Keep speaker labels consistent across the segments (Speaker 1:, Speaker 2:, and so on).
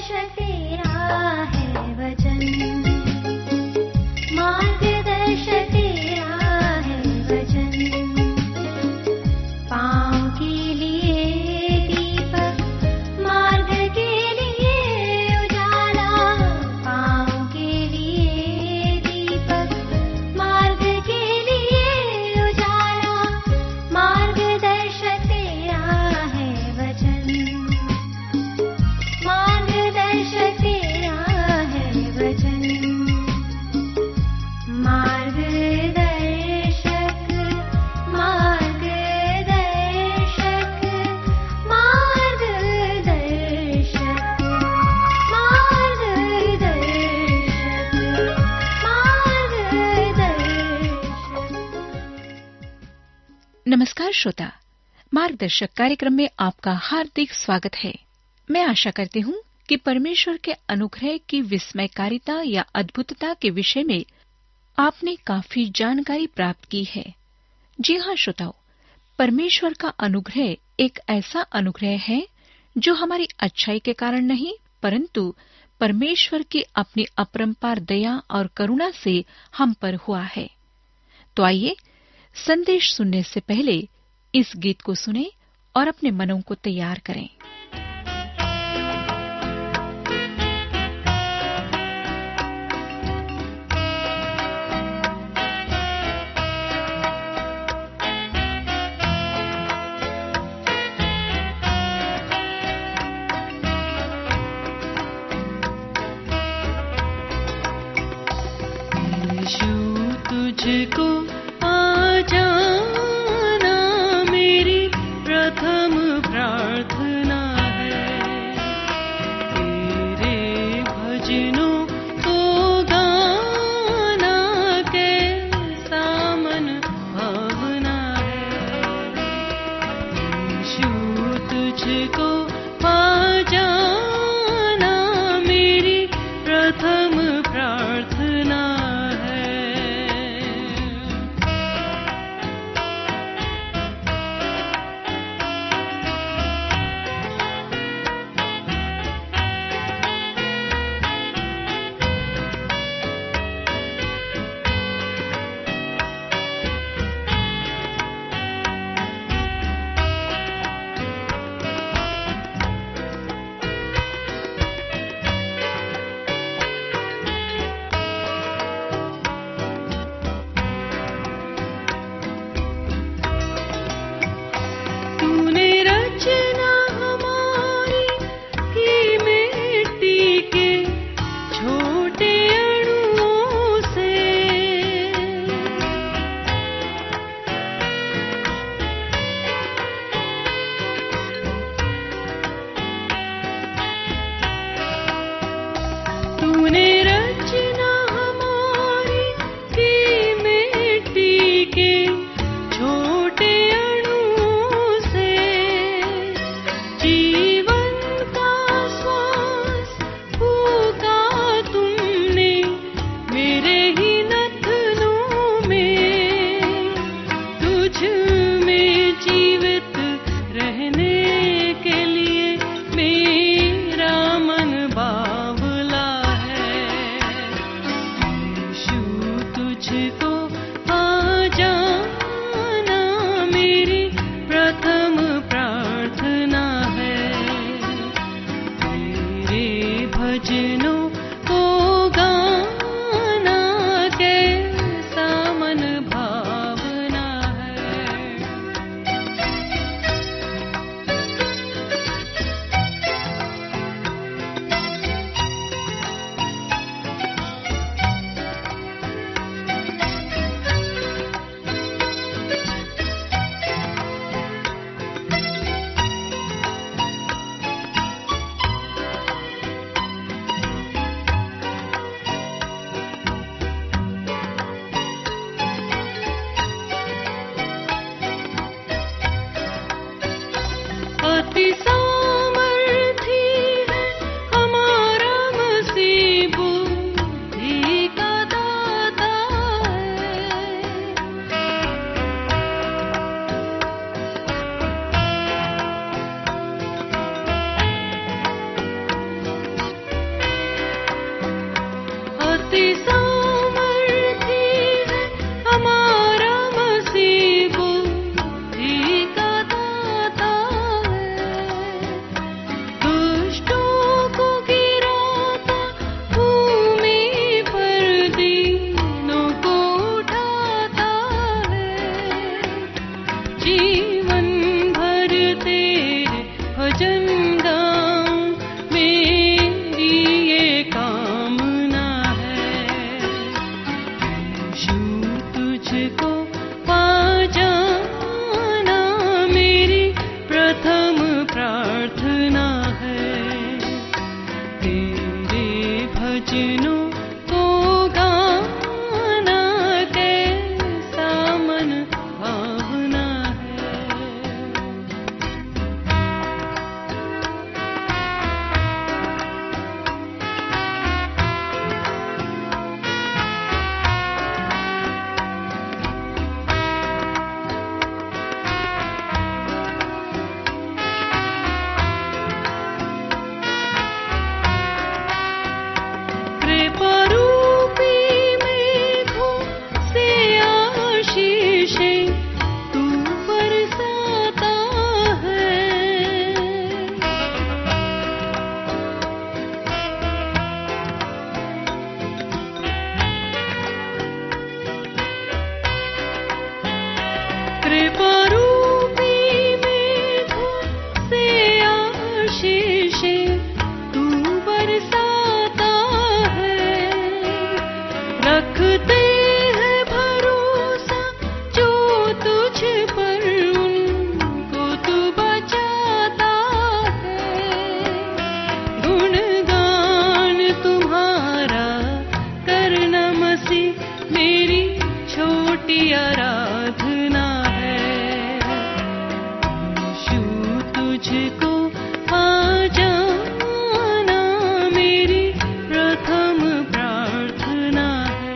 Speaker 1: नमस्कार श्रोता, मार्गदर्शक कार्यक्रम में आपका हार्दिक स्वागत है। मैं आशा करती हूँ कि परमेश्वर के अनुग्रह की विस्मयकारिता या अद्भुतता के विषय में आपने काफी जानकारी प्राप्त की है। जी हाँ श्रोताओ, परमेश्वर का अनुग्रह एक ऐसा अनुग्रह है जो हमारी अच्छाई के कारण नहीं, परंतु परमेश्वर की अपनी अपरंपार दया और करुणा से हम पर हुआ है। तो आइए संदेश सुनने से पहले इस गीत को सुनें और अपने मनों को तैयार करें।
Speaker 2: तुझको आ जाना मेरी प्रथम प्रार्थना है, तेरे भजनों को गाना कैसा मन भावना है। यीशु तुझको आ जाना मेरी प्रथम प्रार्थना है। भजनों को गाना कैसा मन भावना है। कृपारूपी मेघों से आशीषें तू बरसाता है। कृपारूपी मेघों से आशीषें तू बरसाता है। रखते हैं भरोसा जो तुझ पर उनको तू बचाता है। गुणगान तुम्हारा करना मसीह मेरी छोटी आराधना है। यीशु तुझको पा जाना मेरी प्रथम प्रार्थना है।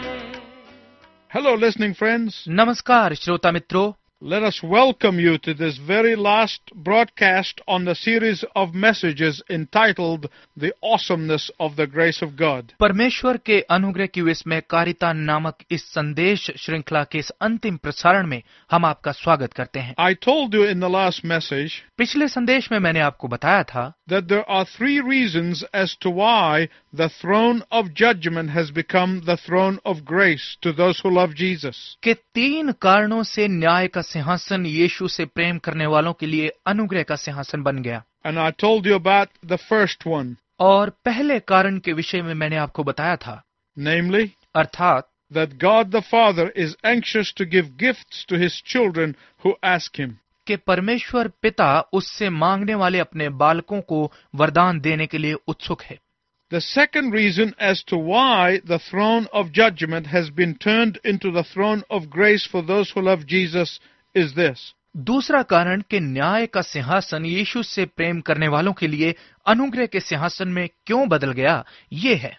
Speaker 3: Hello, listening friends.
Speaker 4: नमस्कार श्रोता मित्रों,
Speaker 3: Let us welcome you to this very last broadcast on the series of messages entitled The Awesomeness of the Grace of God.
Speaker 4: परमेश्वर के अनुग्रह की विस्मयकारिता नामक इस संदेश श्रृंखला के इस अंतिम प्रसारण में हम आपका स्वागत करते हैं।
Speaker 3: I told you in the last message
Speaker 4: पिछले संदेश में मैंने आपको बताया था
Speaker 3: that there are three reasons as to why the throne of judgment has become the throne of grace to those who love Jesus.
Speaker 4: कि 3 कारणों से न्याय का सिंहासन यीशु से प्रेम करने वालों के लिए अनुग्रह का सिंहासन बन गया।
Speaker 3: And I told you about the first one,
Speaker 4: और पहले कारण के विषय में मैंने आपको बताया था,
Speaker 3: namely
Speaker 4: अर्थात
Speaker 3: that God the Father is anxious to give gifts to his children who ask him.
Speaker 4: कि परमेश्वर पिता उससे मांगने वाले अपने बालकों को वरदान देने के लिए उत्सुक है।
Speaker 3: The second reason as to why the throne of judgment has been turned into the throne of grace for those who love Jesus is this.
Speaker 4: दूसरा कारण कि न्याय का सिंहासन यीशु से प्रेम करने वालों के लिए अनुग्रह के सिंहासन में क्यों बदल गया, ये है,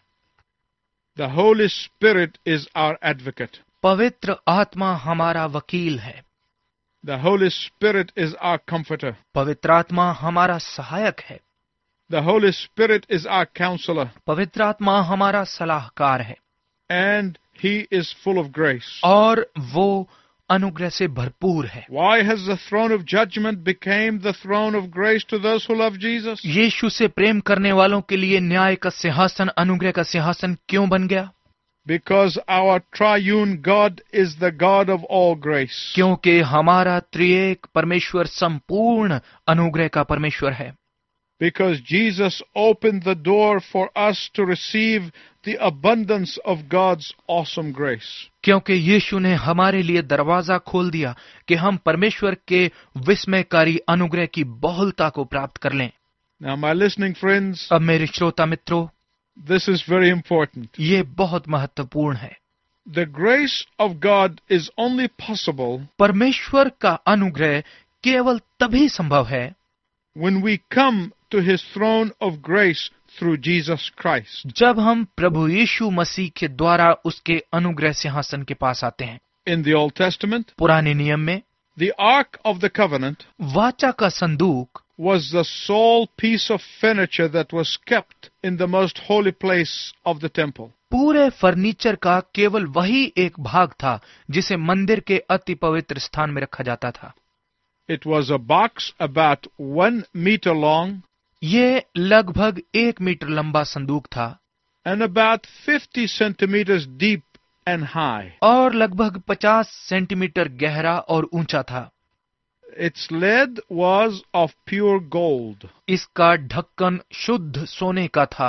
Speaker 3: The Holy Spirit is our advocate.
Speaker 4: पवित्र आत्मा हमारा वकील है,
Speaker 3: The Holy Spirit is our comforter.
Speaker 4: पवित्र आत्मा हमारा सहायक है,
Speaker 3: The Holy Spirit is our counselor.
Speaker 4: पवित्र आत्मा हमारा सलाहकार है,
Speaker 3: And He is full of grace.
Speaker 4: और वो अनुग्रह से भरपूर है।
Speaker 3: Why has the throne of judgment become the throne of grace to those who love Jesus?
Speaker 4: यीशु से प्रेम करने वालों के लिए न्याय का सिंहासन अनुग्रह का सिंहासन क्यों बन गया?
Speaker 3: Because our triune God is the God of all grace.
Speaker 4: क्योंकि हमारा त्रिएक परमेश्वर संपूर्ण अनुग्रह का परमेश्वर है।
Speaker 3: Because Jesus opened the door for us to receive the abundance of God's awesome grace.
Speaker 4: क्योंकि यीशु ने हमारे लिए दरवाजा खोल दिया कि हम परमेश्वर के विस्मयकारी अनुग्रह की बहुलता को प्राप्त कर लें।
Speaker 3: Now, my listening friends,
Speaker 4: अब मेरे श्रोता मित्रों,
Speaker 3: this is very important.
Speaker 4: ये बहुत महत्वपूर्ण है।
Speaker 3: The grace of God is only possible
Speaker 4: परमेश्वर का अनुग्रह केवल तभी संभव है
Speaker 3: when we come to His throne of grace through Jesus Christ.
Speaker 4: जब हम प्रभु यीशु मसीह के द्वारा उसके अनुग्रह सिंहासन के पास आते हैं।
Speaker 3: In the Old Testament,
Speaker 4: पुराने नियम में
Speaker 3: the Ark of the Covenant
Speaker 4: वाचा का संदूक
Speaker 3: was the sole piece of furniture that was kept in the most holy place of the temple.
Speaker 4: पूरे फर्नीचर का केवल वही एक भाग था जिसे मंदिर के अति पवित्र स्थान में रखा जाता था।
Speaker 3: It was a box about 1 meter long
Speaker 4: ये लगभग 1 मीटर लंबा संदूक था
Speaker 3: and about 50 centimeters deep and high.
Speaker 4: और लगभग 50 सेंटीमीटर गहरा और ऊंचा था।
Speaker 3: Its lid was of pure gold.
Speaker 4: इसका ढक्कन शुद्ध सोने का था।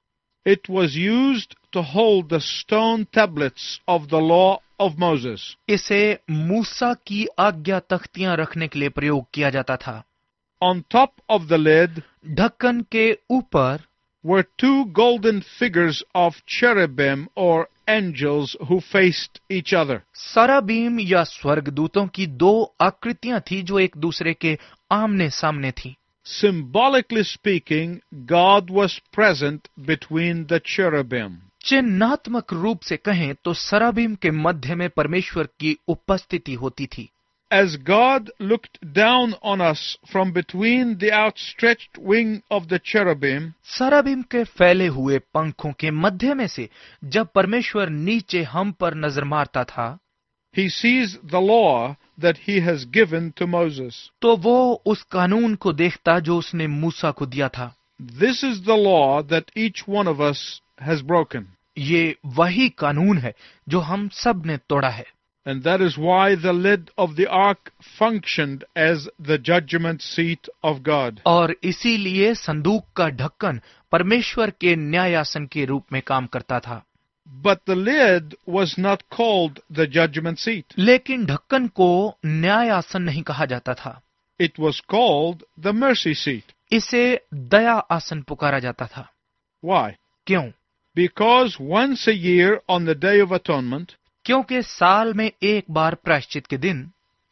Speaker 3: It was used to hold the stone tablets of the law of Moses.
Speaker 4: इसे मूसा की आज्ञा तख्तियां रखने के लिए प्रयोग किया जाता था।
Speaker 3: On top of the lid
Speaker 4: ढक्कन के ऊपर
Speaker 3: were two golden figures of cherubim or angels who faced each other.
Speaker 4: सराबीम या स्वर्गदूतों की दो आकृतियां थी जो एक दूसरे के आमने सामने थी।
Speaker 3: Symbolically speaking, God was present between the cherubim.
Speaker 4: चिन्हात्मक रूप से कहें तो सराबीम के मध्य में परमेश्वर की उपस्थिति होती थी।
Speaker 3: As God looked down on us from between the outstretched wing of the cherubim,
Speaker 4: सराबीम के फैले हुए पंखों के मध्य में से जब परमेश्वर नीचे हम पर नजर मारता था,
Speaker 3: he sees the law that he has given to Moses.
Speaker 4: तो वो उस कानून को देखता जो उसने मूसा को दिया था।
Speaker 3: This is the law that each one of us has broken.
Speaker 4: ये वही कानून है जो हम सब ने तोड़ा है।
Speaker 3: And that is why the lid of the ark functioned as the judgment seat of God.
Speaker 4: और इसीलिए संदूक का ढक्कन परमेश्वर के न्यायासन के रूप में काम करता था।
Speaker 3: But the lid was not called the judgment seat.
Speaker 4: लेकिन ढक्कन को न्यायासन नहीं कहा जाता था।
Speaker 3: It was called the mercy seat.
Speaker 4: इसे दया आसन पुकारा जाता था।
Speaker 3: Why?
Speaker 4: क्यों?
Speaker 3: Because once a year on the Day of Atonement,
Speaker 4: क्योंकि साल में एक बार प्रायश्चित के दिन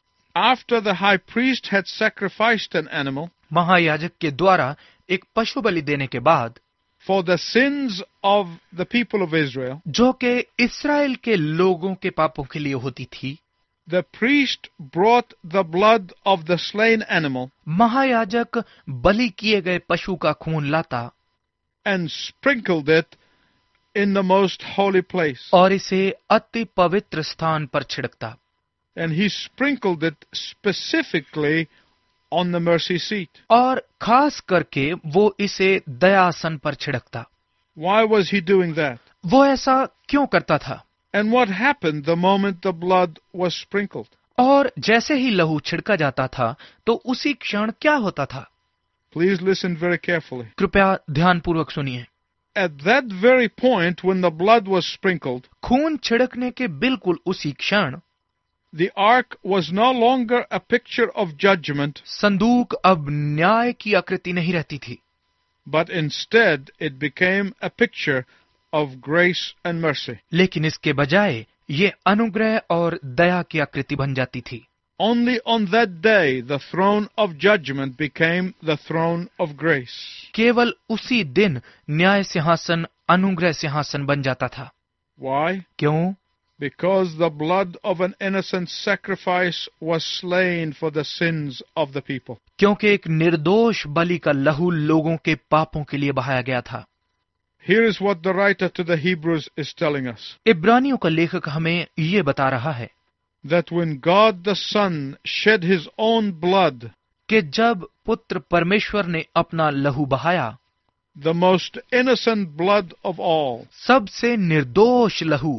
Speaker 3: after the high priest had sacrificed an animal
Speaker 4: महायाजक के द्वारा एक पशु बलि देने के बाद
Speaker 3: for the sins of the people of Israel,
Speaker 4: जो कि इस्राएल के लोगों के पापों के लिए होती थी,
Speaker 3: the priest brought the blood of the slain animal
Speaker 4: महायाजक बलि किए गए पशु का खून लाता
Speaker 3: and sprinkled it in the most holy place.
Speaker 4: और इसे अति पवित्र स्थान पर छिड़कता।
Speaker 3: And he sprinkled it specifically on the mercy seat.
Speaker 4: और खास करके वो इसे दयासन पर छिड़कता।
Speaker 3: Why was he doing that?
Speaker 4: वो ऐसा क्यों करता था?
Speaker 3: And what happened the moment the blood was sprinkled?
Speaker 4: और जैसे ही लहू छिड़का जाता था तो उसी क्षण क्या होता था?
Speaker 3: Please listen very carefully.
Speaker 4: कृपया ध्यानपूर्वक सुनिए।
Speaker 3: At that very point when the blood was sprinkled,
Speaker 4: खून छिड़कने के बिल्कुल उसी क्षण
Speaker 3: the ark was no longer a picture of judgment,
Speaker 4: संदूक अब न्याय की आकृति नहीं रहती थी,
Speaker 3: but instead it became a picture of grace and mercy.
Speaker 4: लेकिन इसके बजाय ये अनुग्रह और दया की आकृति बन जाती थी।
Speaker 3: Only on that day the throne of judgment became the throne of grace.
Speaker 4: केवल उसी दिन न्याय सिंहासन अनुग्रह सिंहासन बन जाता था।
Speaker 3: Why?
Speaker 4: क्यों?
Speaker 3: Because the blood of an innocent sacrifice was slain for the sins of the people.
Speaker 4: क्योंकि एक निर्दोष बलि का लहू लोगों के पापों के लिए बहाया गया था।
Speaker 3: Here is what the writer to the Hebrews is telling us.
Speaker 4: इब्रानियों का लेखक हमें ये बता रहा है
Speaker 3: That when God the Son shed his own blood,
Speaker 4: कि जब पुत्र परमेश्वर ने अपना लहू बहाया,
Speaker 3: the most innocent blood of all,
Speaker 4: सबसे निर्दोष लहू,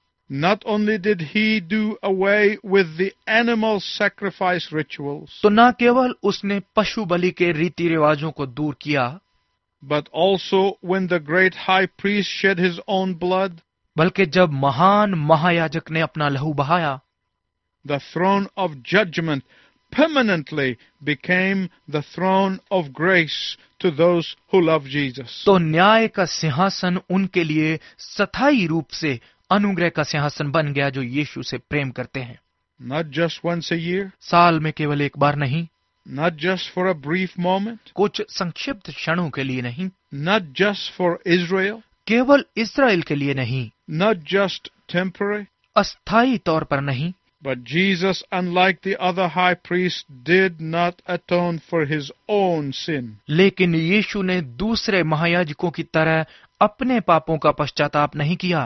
Speaker 3: not only did he do away with the animal sacrifice rituals,
Speaker 4: तो न केवल उसने पशु बलि के रीति रिवाजों को दूर किया,
Speaker 3: but also when the great high priest shed his own blood,
Speaker 4: बल्कि जब महान महायाजक ने अपना लहू बहाया,
Speaker 3: the throne of judgment permanently became the throne of grace to those who love Jesus.
Speaker 4: तो न्याय का सिंहासन उनके लिए स्थायी रूप से अनुग्रह का सिंहासन बन गया जो यीशु से प्रेम करते हैं।
Speaker 3: Not just once a year,
Speaker 4: साल में केवल एक बार नहीं,
Speaker 3: not just for a brief moment,
Speaker 4: कुछ संक्षिप्त क्षणों के लिए नहीं,
Speaker 3: not just for Israel,
Speaker 4: केवल इस्राएल के लिए नहीं,
Speaker 3: not just temporary,
Speaker 4: अस्थायी तौर पर नहीं,
Speaker 3: but Jesus, unlike the other high priests, did not atone for his own sin.
Speaker 4: लेकिन यीशु ने दूसरे महायाजकों की तरह अपने पापों का पश्चाताप नहीं किया।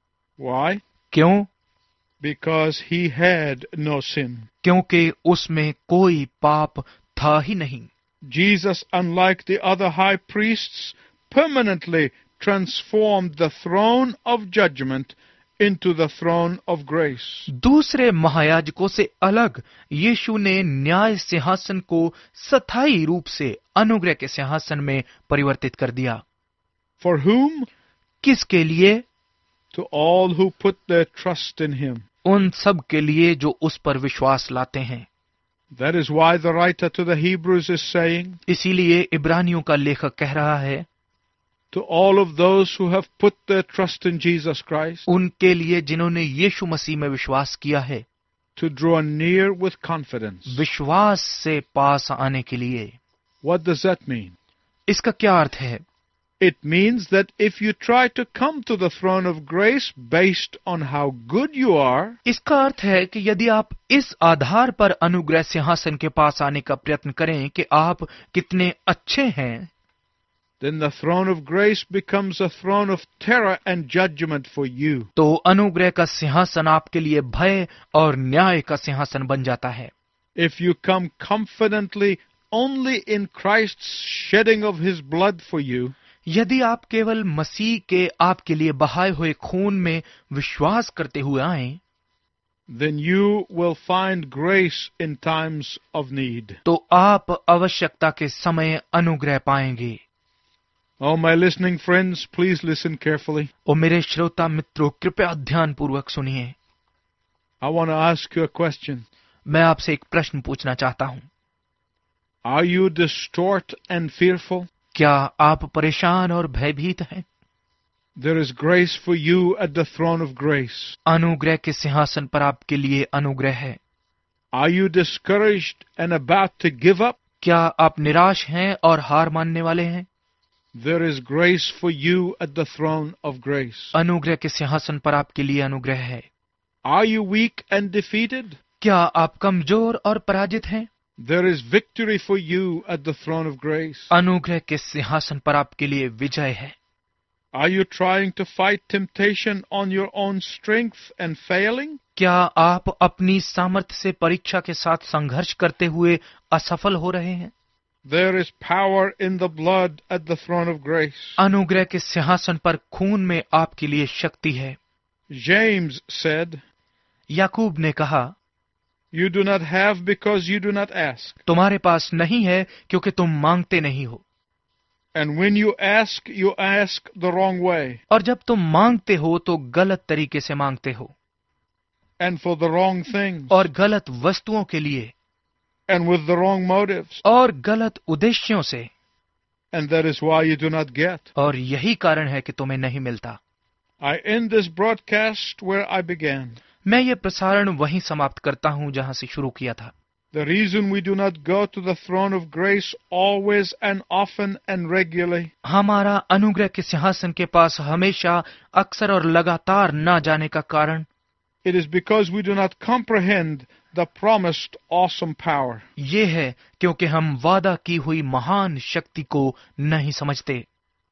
Speaker 3: Why?
Speaker 4: क्यों?
Speaker 3: Because he had no sin.
Speaker 4: क्योंकि उसमें कोई पाप था ही नहीं।
Speaker 3: Jesus, unlike the other high priests, permanently transformed the throne of judgment into the throne of grace.
Speaker 4: दूसरे महायाजकों से अलग यीशु ने न्याय सिंहासन को स्थायी रूप से अनुग्रह के सिंहासन में परिवर्तित कर दिया।
Speaker 3: For whom?
Speaker 4: किसके लिए?
Speaker 3: To all who put their trust in him.
Speaker 4: उन सब के लिए जो उस पर विश्वास लाते हैं।
Speaker 3: That is why the writer to the Hebrews is saying,
Speaker 4: इसीलिए इब्रानियों का लेखक कह रहा है,
Speaker 3: to all of those who have put their trust in Jesus Christ,
Speaker 4: उनके लिए जिन्होंने यीशु मसीह में विश्वास किया है,
Speaker 3: to draw near with confidence.
Speaker 4: विश्वास से पास आने के लिए।
Speaker 3: What does that mean?
Speaker 4: इसका क्या अर्थ है?
Speaker 3: It means that if you try to come to the throne of grace based on how good you are,
Speaker 4: इसका अर्थ है कि यदि आप इस आधार पर अनुग्रह सिंहासन के पास आने का प्रयत्न करें कि आप कितने अच्छे हैं,
Speaker 3: then the throne of grace becomes a throne of terror and judgment for you.
Speaker 4: तो अनुग्रह का सिंहासन आपके लिए भय और न्याय का सिंहासन बन जाता है।
Speaker 3: If you come confidently only in Christ's shedding of his blood for you,
Speaker 4: यदि आप केवल मसीह के आपके लिए बहाए हुए खून में विश्वास करते हुए आएं,
Speaker 3: then you will find grace in times of need.
Speaker 4: तो आप आवश्यकता के समय अनुग्रह पाएंगे।
Speaker 3: Oh, my listening friends, please listen carefully.
Speaker 4: और मेरे श्रोता मित्रों, कृपया ध्यानपूर्वक सुनिए।
Speaker 3: I want to ask you a question.
Speaker 4: मैं आपसे एक प्रश्न पूछना चाहता हूं।
Speaker 3: Are you distraught and fearful?
Speaker 4: क्या आप परेशान और भयभीत हैं?
Speaker 3: There is grace for you at the throne of grace.
Speaker 4: अनुग्रह के सिंहासन पर आपके लिए अनुग्रह है।
Speaker 3: Are you discouraged and about to give up?
Speaker 4: क्या आप निराश हैं और हार मानने वाले हैं?
Speaker 3: There is grace for you at the throne of grace.
Speaker 4: अनुग्रह के सिंहासन पर आपके लिए अनुग्रह है।
Speaker 3: Are you weak and defeated?
Speaker 4: क्या आप कमजोर और पराजित हैं?
Speaker 3: There is victory for you at the throne of grace.
Speaker 4: अनुग्रह के सिंहासन पर आपके लिए विजय है।
Speaker 3: Are you trying to fight temptation on your own strength and failing?
Speaker 4: क्या आप अपनी सामर्थ्य से परीक्षा के साथ संघर्ष करते हुए असफल हो रहे हैं?
Speaker 3: There is power in the blood at the throne of grace.
Speaker 4: अनुग्रह के सिंहासन पर खून में आपके लिए शक्ति है।
Speaker 3: James said,
Speaker 4: याकूब ने कहा,
Speaker 3: You do not have because you do not ask.
Speaker 4: तुम्हारे पास नहीं है क्योंकि तुम मांगते नहीं हो।
Speaker 3: And when you ask the wrong way.
Speaker 4: और जब तुम मांगते हो तो गलत तरीके से मांगते हो।
Speaker 3: And for the wrong things.
Speaker 4: और गलत वस्तुओं के लिए।
Speaker 3: And with the wrong motives.
Speaker 4: और गलत उद्देश्यों से।
Speaker 3: And that is why you do not get.
Speaker 4: और यही कारण है कि तुम्हें नहीं मिलता।
Speaker 3: I end this broadcast where I began.
Speaker 4: मैं ये प्रसारण वहीं समाप्त करता हूं जहां से शुरू किया था।
Speaker 3: The reason we do not go to the throne of grace always and often and regularly.
Speaker 4: हमारा अनुग्रह के सिंहासन के पास हमेशा, अक्सर और लगातार न जाने का कारण,
Speaker 3: It is because we do not comprehend the promised awesome power.
Speaker 4: ये है क्योंकि हम वादा की हुई महान शक्ति को नहीं समझते।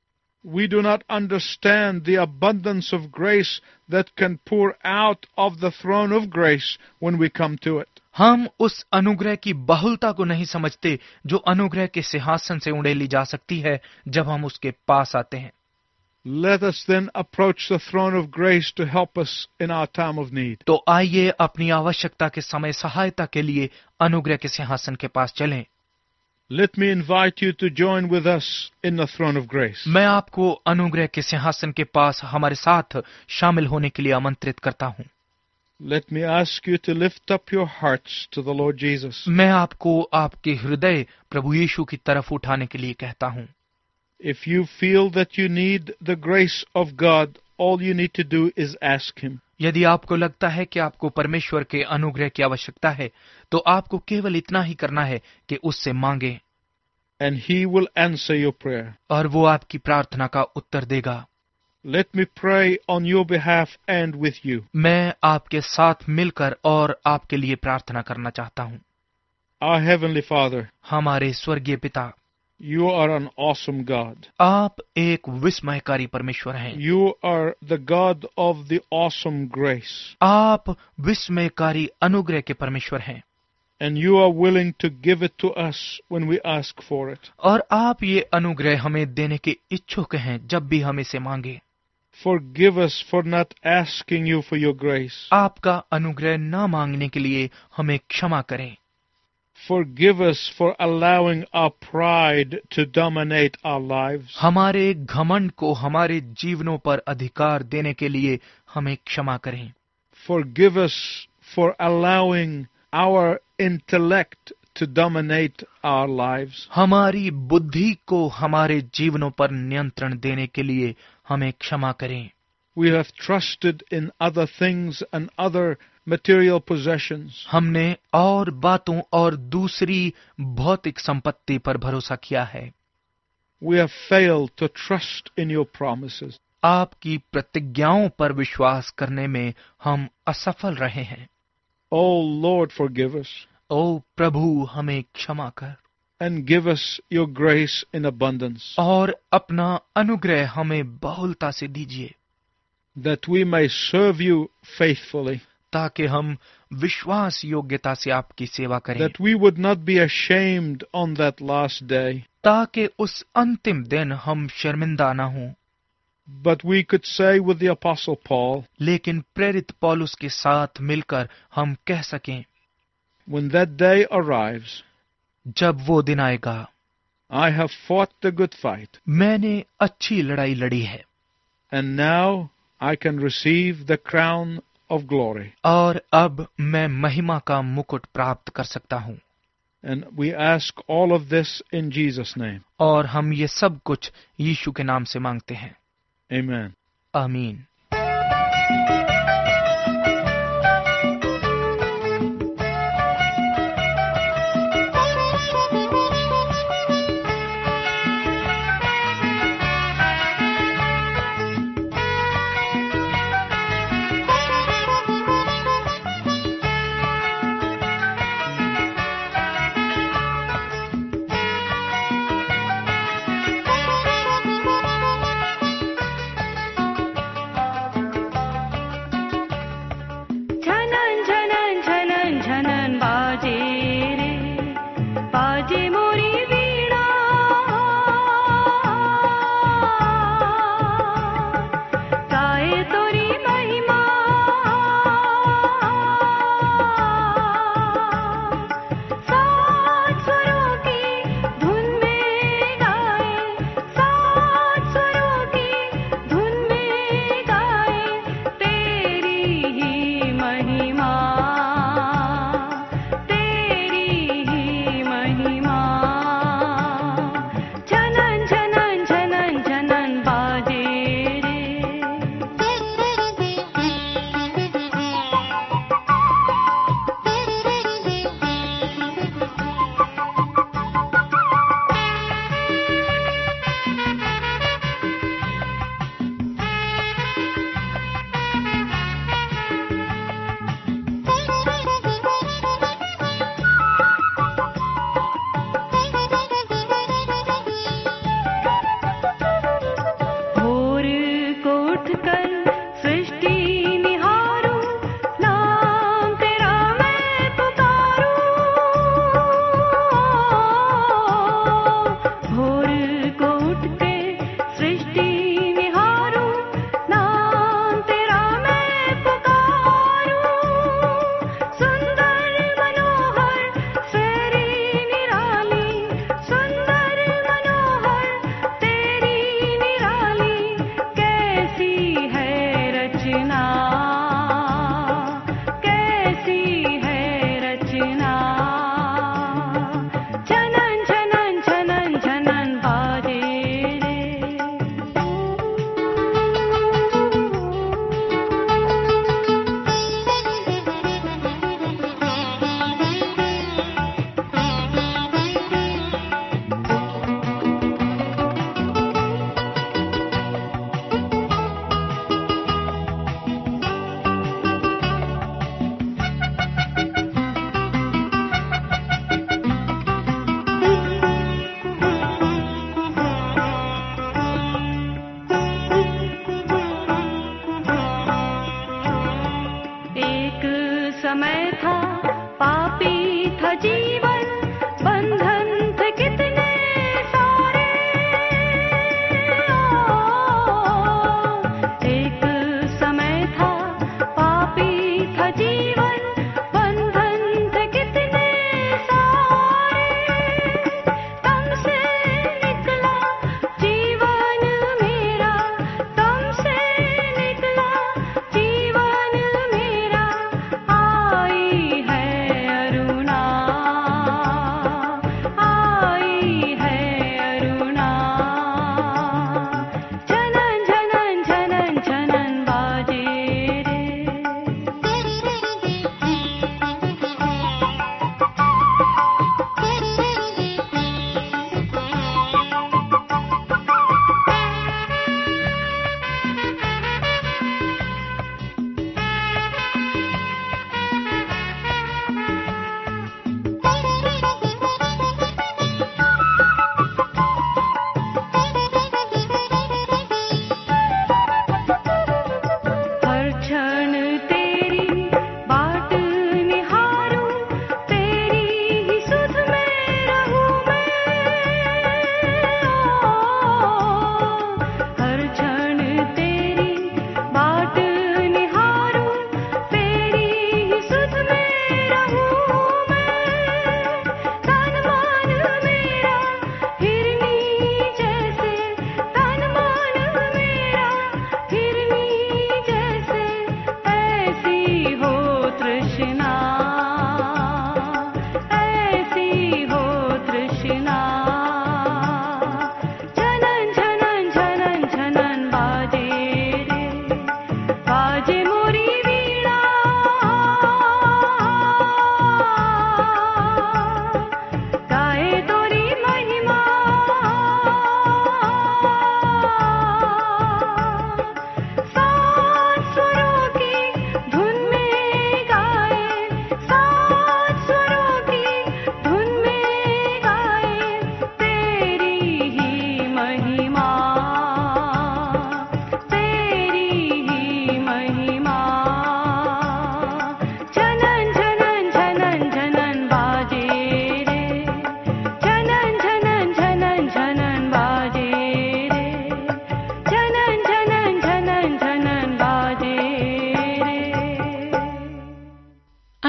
Speaker 3: We do not understand the abundance of grace that can pour out of the throne of grace when we come to it.
Speaker 4: हम उस अनुग्रह की बहुलता को नहीं समझते जो अनुग्रह के सिंहासन से उड़ेली जा सकती है जब हम उसके पास आते हैं।
Speaker 3: Let us then approach the throne of grace to help us in our time of need.
Speaker 4: तो आइए अपनी आवश्यकता के समय सहायता के लिए अनुग्रह के सिंहासन के पास चलें।
Speaker 3: Let me invite you to join with us in the throne of grace.
Speaker 4: मैं आपको अनुग्रह के सिंहासन के पास हमारे साथ शामिल होने के लिए आमंत्रित करता हूं।
Speaker 3: Let me ask you to lift up your hearts to the Lord Jesus.
Speaker 4: मैं आपको आपके हृदय प्रभु यीशु की तरफ उठाने के लिए कहता हूं।
Speaker 3: If you feel that you need the grace of God, all you need to do is ask Him.
Speaker 4: यदि आपको लगता है कि आपको परमेश्वर के अनुग्रह की आवश्यकता है, तो आपको केवल इतना ही करना है कि उससे मांगे।
Speaker 3: And He will answer your prayer.
Speaker 4: और वो आपकी प्रार्थना का उत्तर देगा।
Speaker 3: Let me pray on your behalf and with you.
Speaker 4: मैं आपके साथ मिलकर और आपके लिए प्रार्थना करना चाहता हूँ।
Speaker 3: Our Heavenly Father,
Speaker 4: हमारे स्वर्गीय पिता,
Speaker 3: You are an awesome God.
Speaker 4: आप एक विस्मयकारी परमेश्वर हैं।
Speaker 3: You are the God of the awesome grace.
Speaker 4: आप विस्मयकारी अनुग्रह के परमेश्वर हैं।
Speaker 3: And you are willing to give it to us when we ask for it.
Speaker 4: और आप ये अनुग्रह हमें देने के इच्छुक हैं जब भी हम इसे मांगे।
Speaker 3: Forgive us for not asking you for your grace.
Speaker 4: आपका अनुग्रह न मांगने के लिए हमें क्षमा करें।
Speaker 3: Forgive us for allowing our pride to dominate our lives.
Speaker 4: हमारे घमंड को हमारे जीवनों पर अधिकार देने के लिए हमें क्षमा करें।
Speaker 3: Forgive us for allowing our intellect to dominate our lives.
Speaker 4: हमारी बुद्धि को हमारे जीवनों पर नियंत्रण देने के लिए हमें क्षमा करें।
Speaker 3: We have trusted in other things and other material possessions.
Speaker 4: हमने और बातों और दूसरी भौतिक संपत्ति पर भरोसा किया है।
Speaker 3: We have failed to trust in your promises.
Speaker 4: आपकी प्रतिज्ञाओं पर विश्वास करने में हम असफल रहे हैं।
Speaker 3: Oh Lord, forgive us
Speaker 4: ओ प्रभु, हमें क्षमा कर
Speaker 3: and give us your grace in abundance,
Speaker 4: और अपना अनुग्रह हमें बहुलता से दीजिए,
Speaker 3: that we may serve you faithfully,
Speaker 4: ताकि हम विश्वास योग्यता से आपकी सेवा करें,
Speaker 3: that we would not be ashamed on that last day,
Speaker 4: ताकि उस अंतिम दिन हम शर्मिंदा न हों,
Speaker 3: but we could say with the Apostle Paul,
Speaker 4: लेकिन प्रेरित पौलुस के साथ मिलकर हम कह सकें,
Speaker 3: when that day arrives,
Speaker 4: जब वो दिन आएगा,
Speaker 3: I have fought the good fight,
Speaker 4: मैंने अच्छी लड़ाई लड़ी है
Speaker 3: and now I can receive the crown of glory.
Speaker 4: और अब मैं महिमा का मुकुट प्राप्त कर सकता हूँ।
Speaker 3: And we ask all of this in Jesus' name.
Speaker 4: और हम ये सब कुछ यीशु के नाम से मांगते हैं।
Speaker 3: Amen.
Speaker 4: आमीन।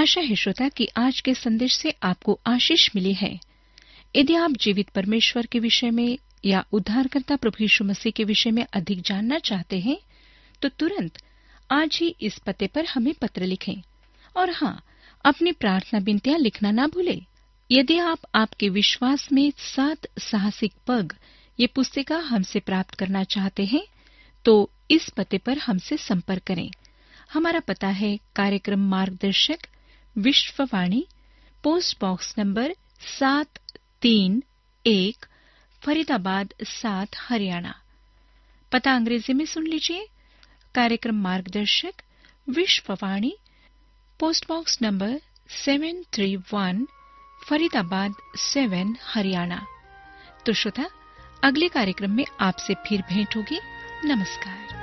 Speaker 1: आशा है श्रोता कि आज के संदेश से आपको आशीष मिली है। यदि आप जीवित परमेश्वर के विषय में या उद्धारकर्ता प्रभु यीशु मसीह के विषय में अधिक जानना चाहते हैं तो तुरंत आज ही इस पते पर हमें पत्र लिखें। और हाँ, अपनी प्रार्थना विनतियां लिखना ना भूलें। यदि आप आपके विश्वास में 7 साहसिक पग ये पुस्तिका हमसे प्राप्त करना चाहते हैं तो इस पते पर हमसे संपर्क करें। हमारा पता है कार्यक्रम मार्गदर्शक, Vishwavani, post box number 731, Faridabad 7, Haryana. पता अंग्रेजी में सुन लीजिए। कार्यक्रम मार्गदर्शक, Vishwavani, post box number 731, Faridabad 7, Haryana. तो श्रोता, अगले कार्यक्रम में आपसे फिर भेंट होगी। नमस्कार।